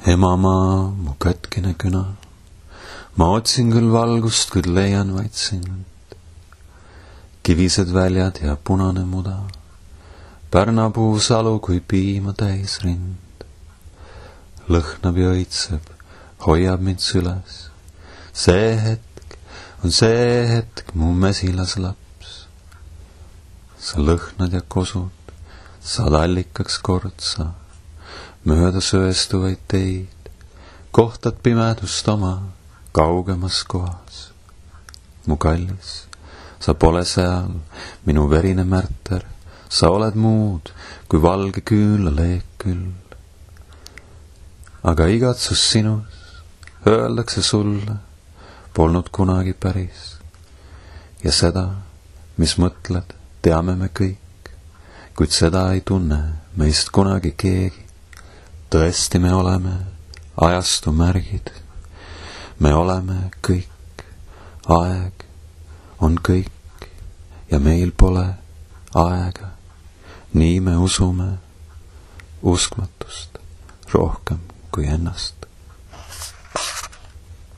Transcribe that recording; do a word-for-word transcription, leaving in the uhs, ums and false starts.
Emamaa, mu katkine küna, ma otsin küll valgust, kuid leian vaid sind. Kivised väljad ja punane muda, pärnapuu salu kui piima täis rind. Lõhnab ja õitseb, hoiab mind süles. See hetk on see hetk, mu mesilas laps. Sa lõhnad ja kosud, saad allikaks kortsa, mööda sööstuvaid teid, kohtad pimedust oma kaugemas kohas. Mu kallis, sa pole seal, minu verine märter, sa oled muud kui valge küünlaleek küll. Aga igatsus sinus, öeldakse sulle, polnud kunagi päris. Ja seda, mis mõtled, teame me kõik, kuid seda ei tunne meist kunagi keegi. Tõesti me oleme ajastu märgid, me oleme kõik, aeg on kõik ja meil pole aega. Nii me usume uskmatust rohkem kui ennast.